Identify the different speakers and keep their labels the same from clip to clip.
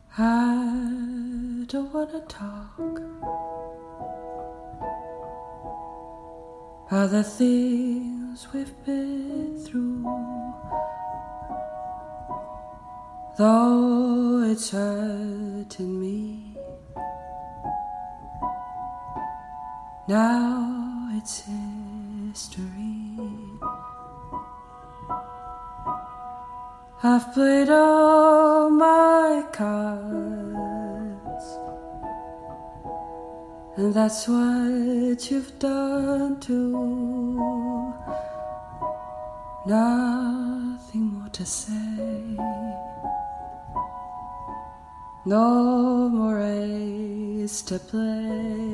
Speaker 1: I don't wanna talk about the things we've been through, though it's hurting me. Now it's history. I've played all my cards, and that's what you've done too. Nothing more to say, no more race to play.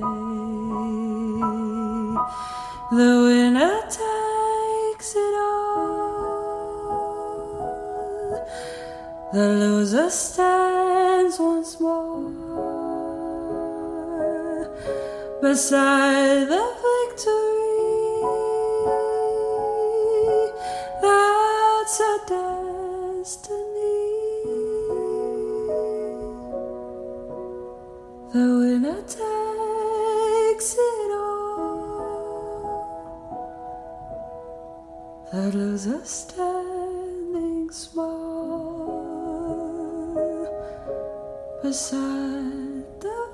Speaker 1: The winner takes it all, the loser stands once more beside the victory. That's our destiny. The winner takes it all, the loser standing small beside the